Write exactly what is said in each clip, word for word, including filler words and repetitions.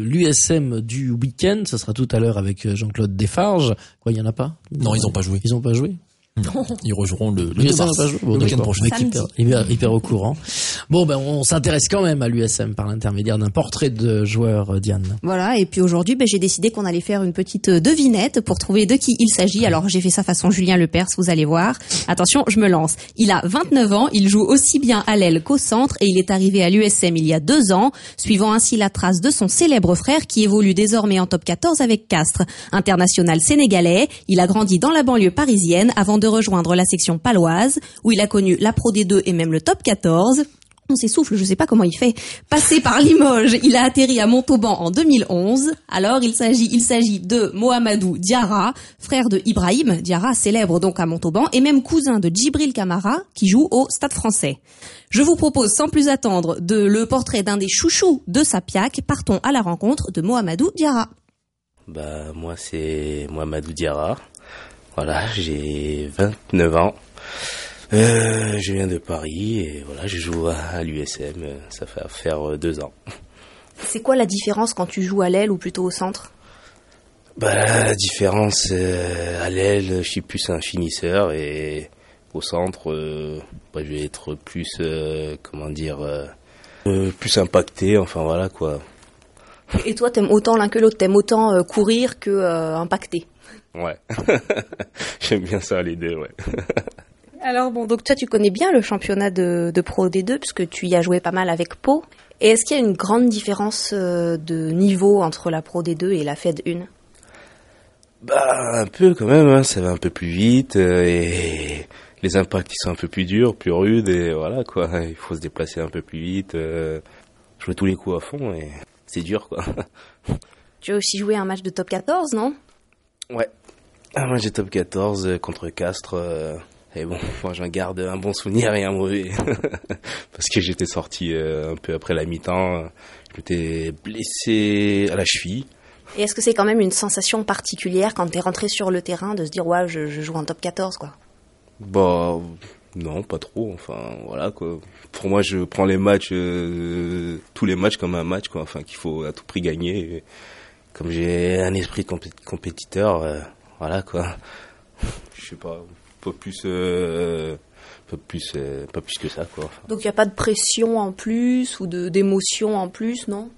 l'U S M du week-end. Ça sera tout à l'heure avec Jean-Claude Desfarges. Quoi, il y en a pas? Non, ils ont pas joué. Ils ont pas joué. Non. Ils rejoueront le, le l'U S M deux mars, n'a pas joué. Bon, le week-end prochain. Hyper, hyper, hyper au courant. Bon, ben, on s'intéresse quand même à l'U S M par l'intermédiaire d'un portrait de joueur, Diane. Voilà. Et puis aujourd'hui, ben, j'ai décidé qu'on allait faire une petite devinette pour trouver de qui il s'agit. Alors, j'ai fait ça façon Julien Lepers, vous allez voir. Attention, je me lance. Il a vingt-neuf ans, il joue aussi bien à l'aile qu'au centre et il est arrivé à l'U S M il y a deux ans, suivant ainsi la trace de son célèbre frère qui évolue désormais en top quatorze avec Castres. International sénégalais, il a grandi dans la banlieue parisienne avant de rejoindre la section paloise, où il a connu la Pro D deux et même le top quatorze. On s'essouffle, je sais pas comment il fait. Passé par Limoges, il a atterri à Montauban en deux mille onze. Alors, il s'agit, il s'agit de Mohamedou Diarra, frère de Ibrahim Diarra, célèbre donc à Montauban, et même cousin de Djibril Camara, qui joue au Stade Français. Je vous propose sans plus attendre de le portrait d'un des chouchous de Sapiac. Partons à la rencontre de Mohamedou Diarra. Bah, moi, c'est Mohamedou Diarra. Voilà, j'ai vingt-neuf ans. Euh, je viens de Paris et voilà, je joue à l'U S M. Ça fait faire deux ans. C'est quoi la différence quand tu joues à l'aile ou plutôt au centre? Bah, la différence, euh, à l'aile, je suis plus un finisseur et au centre, euh, bah, je vais être plus, euh, comment dire, euh, euh, plus impacté. Enfin voilà quoi. Et toi, t'aimes autant l'un que l'autre, t'aimes autant euh, courir que euh, impacter. Ouais, j'aime bien ça les deux, ouais. Alors bon, donc toi tu connais bien le championnat de, de Pro D deux puisque tu y as joué pas mal avec Pau. Et est-ce qu'il y a une grande différence euh, de niveau entre la Pro D deux et la F E D un? Bah un peu quand même, hein, ça va un peu plus vite euh, et les impacts ils sont un peu plus durs, plus rudes et voilà quoi. Il faut se déplacer un peu plus vite, euh, jouer tous les coups à fond et c'est dur quoi. Tu as aussi joué un match de top quatorze, non? Ouais, un match de top quatorze contre Castres. Euh, et bon, moi j'en garde un bon souvenir et un mauvais. Parce que j'étais sorti euh, un peu après la mi-temps. Je m'étais blessé à la cheville. Et est-ce que c'est quand même une sensation particulière quand t'es rentré sur le terrain de se dire ouais, je, je joue en top quatorze quoi? Bah non, pas trop. Enfin voilà quoi. Pour moi, je prends les matchs, euh, tous les matchs comme un match quoi. Enfin qu'il faut à tout prix gagner. Et comme j'ai un esprit de compé- compétiteur, euh, voilà quoi. Je sais pas, pas plus, euh, pas plus, euh, pas plus que ça quoi. Enfin. Donc il y a pas de pression en plus ou de d'émotion en plus, non?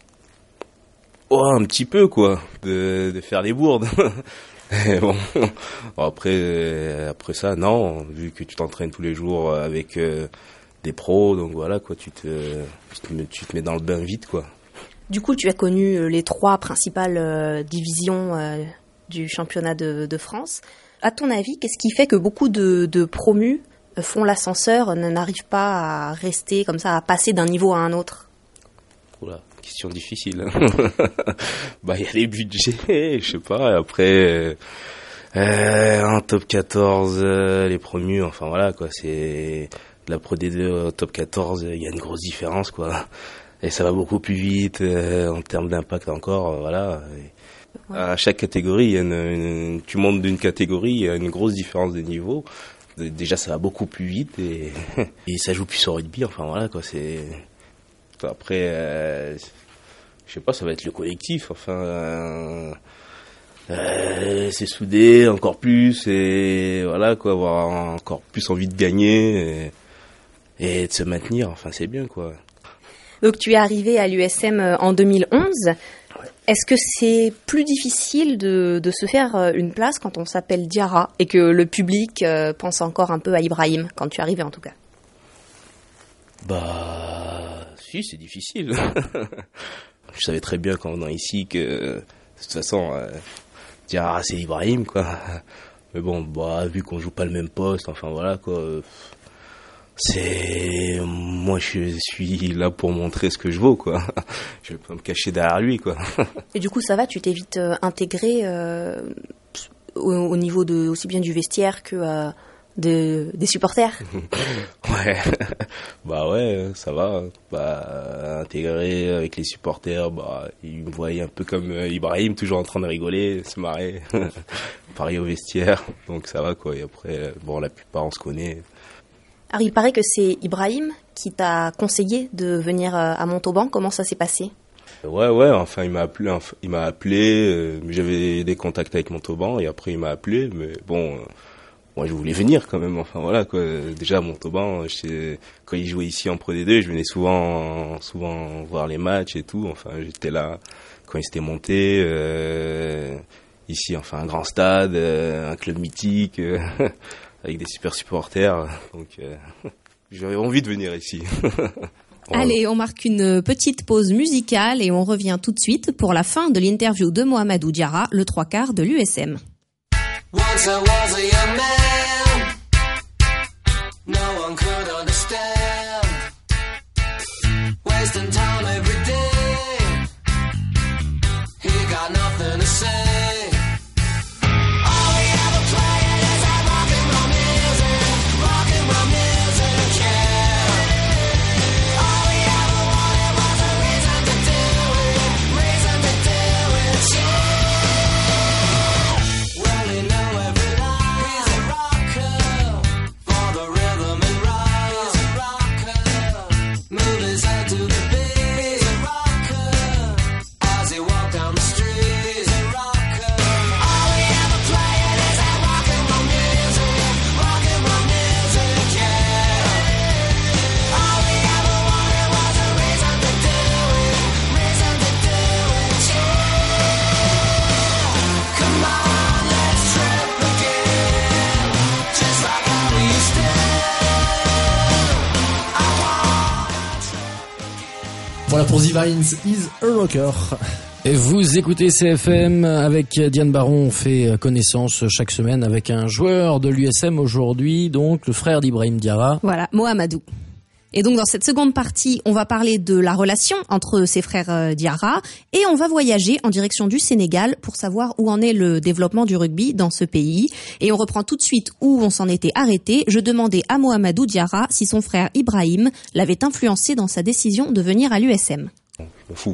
Oh, un petit peu quoi, de, de faire les bourdes. Et bon, après, euh, après ça, non, vu que tu t'entraînes tous les jours avec euh, des pros, donc voilà quoi, tu te, tu te, mets, tu te mets dans le bain vite quoi. Du coup, tu as connu les trois principales euh, divisions euh, du championnat de, de France. À ton avis, qu'est-ce qui fait que beaucoup de, de promus font l'ascenseur, n'arrivent pas à rester comme ça, à passer d'un niveau à un autre? Oula, question difficile. Bah, il y a les budgets, je sais pas. Après, euh, en top quatorze, euh, les promus, enfin voilà quoi, c'est de la Pro D deux au top quatorze, il y a une grosse différence quoi. Et ça va beaucoup plus vite euh, en termes d'impact encore, euh, voilà. Et ouais. À chaque catégorie, il y a une, une, tu montes d'une catégorie, il y a une grosse différence de niveau. Déjà, ça va beaucoup plus vite et, et ça joue plus au rugby. Enfin voilà quoi, c'est après, euh, je sais pas, ça va être le collectif. Enfin, euh, euh, c'est soudé encore plus et voilà quoi, avoir encore plus envie de gagner et, et de se maintenir. Enfin, c'est bien quoi. Donc tu es arrivé à l'U S M en deux mille onze. Ouais. Est-ce que c'est plus difficile de, de se faire une place quand on s'appelle Diarra et que le public pense encore un peu à Ibrahim, quand tu es arrivé en tout cas? Bah, si, c'est difficile. Je savais très bien quand on est ici que, de toute façon, euh, Diarra c'est Ibrahim quoi. Mais bon, bah, vu qu'on joue pas le même poste, enfin voilà quoi. Euh, C'est moi je suis là pour montrer ce que je vaux quoi. Je vais pas me cacher derrière lui quoi. Et du coup ça va, tu t'es vite euh, intégré euh, au, au niveau de aussi bien du vestiaire que euh, de, des supporters. Ouais. Bah ouais, ça va. Bah intégré avec les supporters, bah ils me voyaient un peu comme Ibrahim, toujours en train de rigoler, se marrer. Pareil au vestiaire, donc ça va quoi. Et après bon, la plupart on se connaît. Alors il paraît que c'est Ibrahim qui t'a conseillé de venir à Montauban. Comment ça s'est passé? Ouais, ouais, enfin, il m'a appelé, enfin, il m'a appelé, euh, j'avais des contacts avec Montauban, et après, il m'a appelé, mais bon, euh, moi, je voulais venir quand même, enfin, voilà, quoi. Déjà, à Montauban, quand il jouait ici en Pro D deux, je venais souvent, souvent voir les matchs et tout, enfin, j'étais là quand il s'était monté, euh, ici, enfin, un grand stade, euh, un club mythique, euh, avec des super supporters, donc, euh, j'avais envie de venir ici. Allez, on marque une petite pause musicale et on revient tout de suite pour la fin de l'interview de Mohamedou Diarra, le trois quarts de l'U S M. Once I was a young man, no one could understand, wasting time every day, he got nothing to say. Voilà pour The Vines is a Rocker. Et vous écoutez C F M avec Diane Baron. On fait connaissance chaque semaine avec un joueur de l'U S M aujourd'hui, donc le frère d'Ibrahim Diarra. Voilà, Mohamedou. Et donc dans cette seconde partie, on va parler de la relation entre ses frères Diarra et on va voyager en direction du Sénégal pour savoir où en est le développement du rugby dans ce pays. Et on reprend tout de suite où on s'en était arrêté. Je demandais à Mohamedou Diarra si son frère Ibrahim l'avait influencé dans sa décision de venir à l'U S M. Je m'en fous.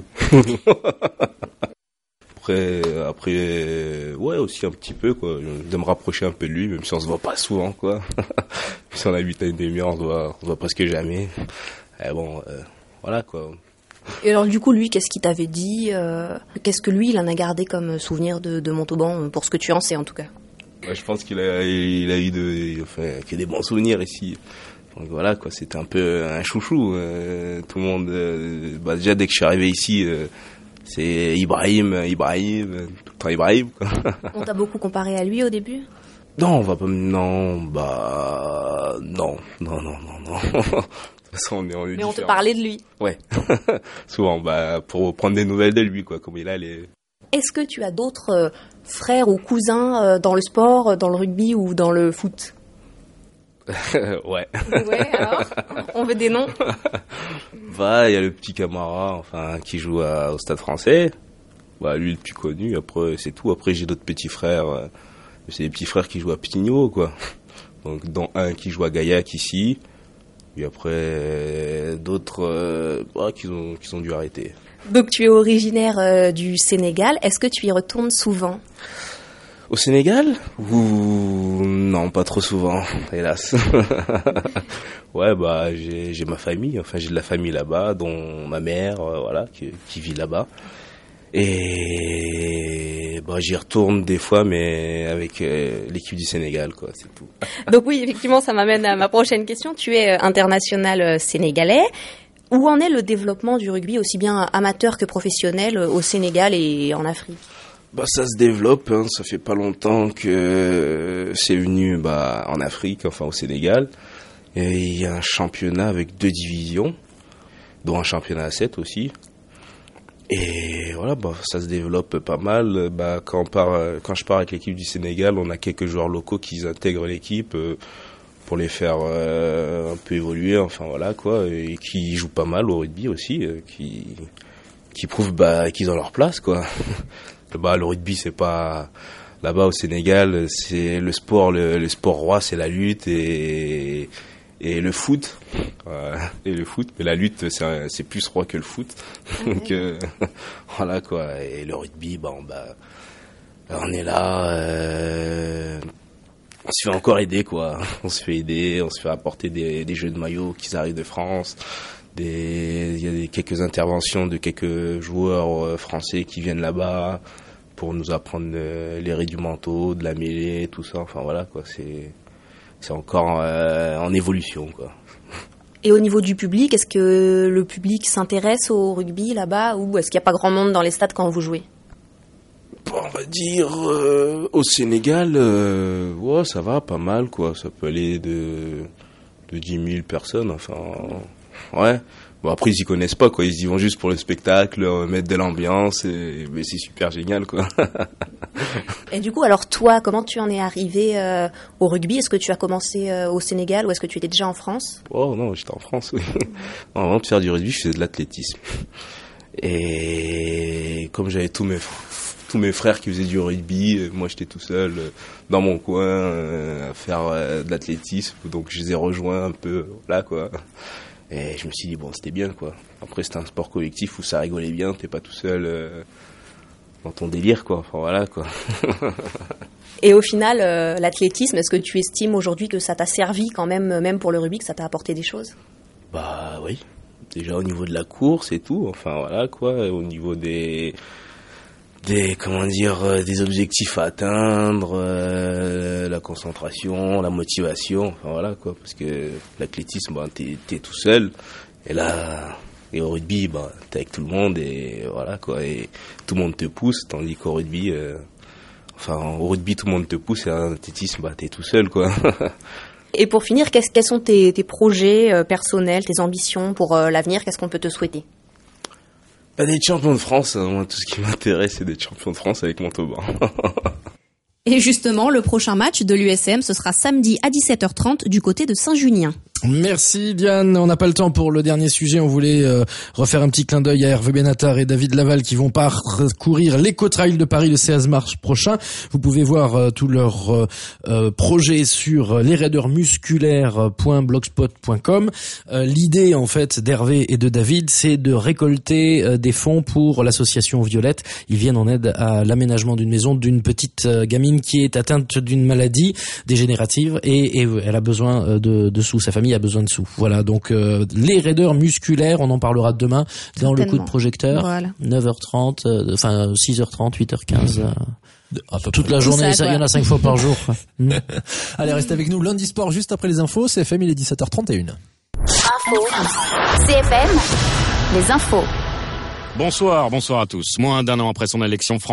Après, après, ouais, aussi un petit peu, quoi, de me rapprocher un peu de lui, même si on se voit pas souvent, quoi. Si on habite à une demi-heure, on se voit, on se voit presque jamais. Et bon, euh, voilà, quoi. Et alors, du coup, lui, qu'est-ce qu'il t'avait dit, euh, qu'est-ce que lui, il en a gardé comme souvenir de, de Montauban, pour ce que tu en sais, en tout cas? Ouais, je pense qu'il a, il a eu de, enfin, qu'il a des bons souvenirs ici. Donc voilà, quoi, c'était un peu un chouchou. Euh, tout le monde, euh, bah, déjà, dès que je suis arrivé ici, euh, c'est Ibrahim, Ibrahim, tout le temps Ibrahim, quoi. On t'a beaucoup comparé à lui au début? Non, on va pas, non, bah, non, non, non, non, non. De toute façon, on est, on est Mais on te différents. parlait de lui. Ouais. Souvent, bah, pour prendre des nouvelles de lui, quoi, comme il a les... Est-ce que tu as d'autres euh, frères ou cousins euh, dans le sport, dans le rugby ou dans le foot? Ouais. Ouais, alors? On veut des noms? Bah, il y a le petit Camara, enfin, qui joue à, au Stade Français. Bah, lui, le plus connu. Après, c'est tout. Après, j'ai d'autres petits frères. Euh, c'est des petits frères qui jouent à petit niveau, quoi. Donc, dont un qui joue à Gaillac ici. Et après, euh, d'autres, euh, bah, qui ont, qui ont dû arrêter. Donc, tu es originaire euh, du Sénégal. Est-ce que tu y retournes souvent? Au Sénégal? Ou non, pas trop souvent, hélas. Ouais, bah j'ai j'ai ma famille, enfin j'ai de la famille là-bas, dont ma mère, euh, voilà, qui, qui vit là-bas. Et bah j'y retourne des fois, mais avec euh, l'équipe du Sénégal, quoi, c'est tout. Donc oui, effectivement, ça m'amène à ma prochaine question. Tu es international sénégalais. Où en est le développement du rugby, aussi bien amateur que professionnel, au Sénégal et en Afrique? Bah ça se développe, hein. Ça fait pas longtemps que c'est venu bah en Afrique, enfin au Sénégal. Et il y a un championnat avec deux divisions, dont un championnat à sept aussi. Et voilà, bah ça se développe pas mal. Bah quand on part, quand je pars avec l'équipe du Sénégal, on a quelques joueurs locaux qui intègrent l'équipe euh, pour les faire euh, un peu évoluer, enfin voilà quoi, et qui jouent pas mal au rugby aussi, euh, qui qui prouvent bah qu'ils ont leur place, quoi. Bah, le rugby, c'est pas là-bas au Sénégal, c'est le sport, le, le sport roi, c'est la lutte et et le foot, euh, et le foot. Mais la lutte, c'est c'est plus roi que le foot. Donc euh, voilà quoi. Et le rugby, bon bah, on est là, euh, on se fait encore aider quoi. On se fait aider, on se fait apporter des des jeux de maillot qui arrivent de France. des, il y a des, quelques interventions de quelques joueurs euh, français qui viennent là-bas pour nous apprendre euh, les rudiments, de la mêlée, tout ça. Enfin voilà quoi, c'est c'est encore euh, en évolution quoi. Et au niveau du public, est-ce que le public s'intéresse au rugby là-bas ou est-ce qu'il n'y a pas grand monde dans les stades quand vous jouez? Bon, on va dire euh, au Sénégal, euh, ouais, ça va pas mal quoi. Ça peut aller de de dix mille personnes. Enfin, ouais. Bon après ils y connaissent pas quoi. Ils y vont juste pour le spectacle, euh, mettre de l'ambiance et mais c'est super génial quoi. Et du coup, alors toi, comment tu en es arrivé euh, au rugby? Est-ce que tu as commencé euh, au Sénégal ou est-ce que tu étais déjà en France? Oh non, j'étais en France. Oui. Avant de faire du rugby, je faisais de l'athlétisme. Et comme j'avais tous mes tous mes frères qui faisaient du rugby, moi j'étais tout seul euh, dans mon coin euh, à faire euh, de l'athlétisme, donc je les ai rejoints un peu là quoi. Et je me suis dit bon, c'était bien quoi. Après c'était un sport collectif où ça rigolait bien, t'es pas tout seul euh, dans ton délire quoi. Enfin voilà quoi. Et au final, euh, l'athlétisme, est-ce que tu estimes aujourd'hui que ça t'a servi quand même, même pour le rugby, que ça t'a apporté des choses? Bah oui, déjà au niveau de la course et tout, enfin voilà quoi, au niveau des des comment dire euh, des objectifs à atteindre, euh, la concentration, la motivation, enfin voilà quoi, parce que l'athlétisme, bah, t'es t'es tout seul, et là et au rugby, bah t'es avec tout le monde et voilà quoi, et tout le monde te pousse, tandis qu'au rugby, euh, enfin au rugby tout le monde te pousse et en athlétisme, bah t'es tout seul quoi. Et pour finir, qu'est-ce, quels sont tes, tes projets euh, personnels, tes ambitions pour euh, l'avenir? Qu'est-ce qu'on peut te souhaiter? Bah, d'être champion de France, hein. Moi tout ce qui m'intéresse c'est d'être champion de France avec Montauban. Et justement, le prochain match de l'U S M, ce sera samedi à dix-sept heures trente du côté de Saint-Junien. Merci Diane, on n'a pas le temps pour le dernier sujet, on voulait euh, refaire un petit clin d'œil à Hervé Benatar et David Laval qui vont parcourir l'Eco-Trail de Paris le seize mars prochain. Vous pouvez voir euh, tous leurs euh, euh, projets sur les raideurs musculaires point blogspot point com. Euh, l'idée en fait d'Hervé et de David, c'est de récolter euh, des fonds pour l'association Violette. Ils viennent en aide à l'aménagement d'une maison d'une petite euh, gamine qui est atteinte d'une maladie dégénérative et, et elle a besoin de, de sous, sa famille a besoin de sous. Voilà, donc euh, les raideurs musculaires, on en parlera demain dans le coup de projecteur. Voilà. neuf heures trente, euh, enfin six heures trente, huit heures quinze. Euh, ah, toute la journée, ça, il y en a cinq fois par jour. Mmh. Allez, restez avec nous. Lundi Sport, juste après les infos. C F M, il est dix-sept heures trente et une. Info. C F M, les infos. Bonsoir, bonsoir à tous. Moins d'un an après son élection,